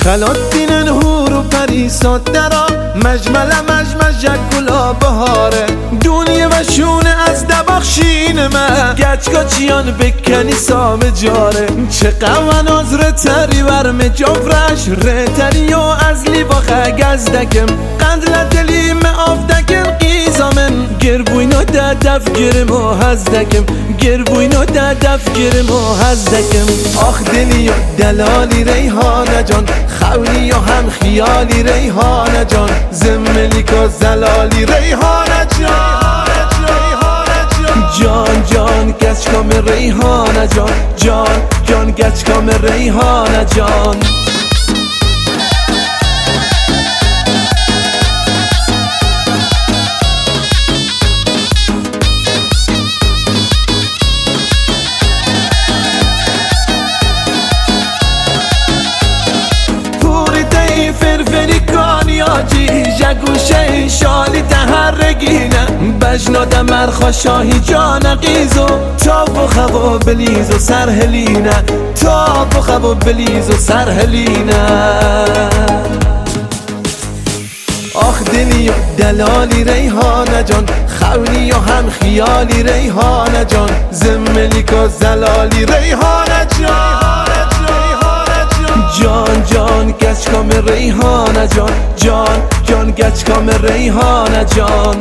خلات دینن هور و پریسات درا مجمل مجمج گلا بهاره دونیه و شونه از دباخشین من گچگا چیان بکنی سام جاره چه قوان از رتری ورم جفرش رتری و از لیباخه گزدکم قندل دلیم آفدکم قیزامن گربوینو دف گرم و هزدکم گربوینو دف گرم و هزدکم آخ دلی و دلالی ریحانه جان خولی و هم خیالی ریحانه جان زملی که زلالی ریحانه جان جان جان گچکام ریحانه جان جان جان گچکام ریحانه جان جگوشه شالی تهرگینه بجناد مرخا شاهی جان قیزو تاب و خوا بلیز و سرهلینه تاب و خوا بلیز و سرهلینه آخ دلی و دلالی ریحانه جان خولی و هم خیالی ریحانه جان زملی که زلالی ریحانه جان جان جان گچکام ریحانه جان جان جان گچکام ریحانه جان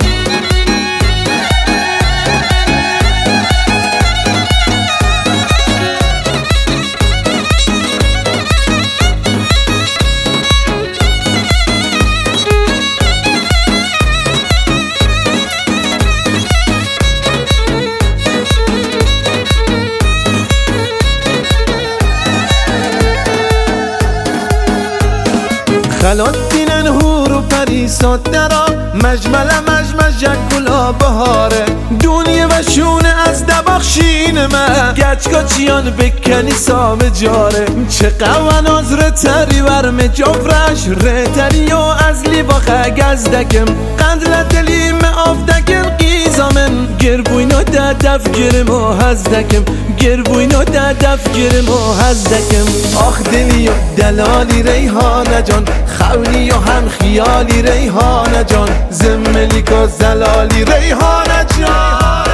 خلات دینن هور و پریسات درا مجمل مجمج گلا بهاره دونیه و شونه از دباخشین من گچگا چیان بکنی سام جاره چه قوان از رتری ورم جفرش رتری و از لیباخه گزدکم قندل دلیم آفدکم قیزامن گربوینو دف گرم و هزدکم گربوینو دف گرم و هزدکم آخ دلی و دلالی ریحانه جان خولی و هم خیالی ریحانه جان زملی که زلالی ریحانه جان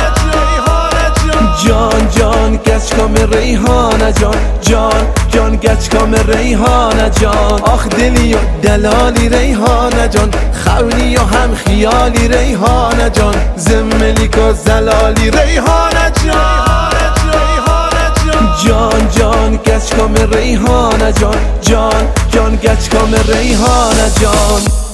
جان جان گچکام ریحانه جان جان جان گچکام ریحانه جان آخ دلی و دلالی ریحانه جان خولی و هم خیالی ریحانه جان زملی که زلالی ریحانه جان جان جان گچکام ریحانه جان جان جان گچکام ریحانه جان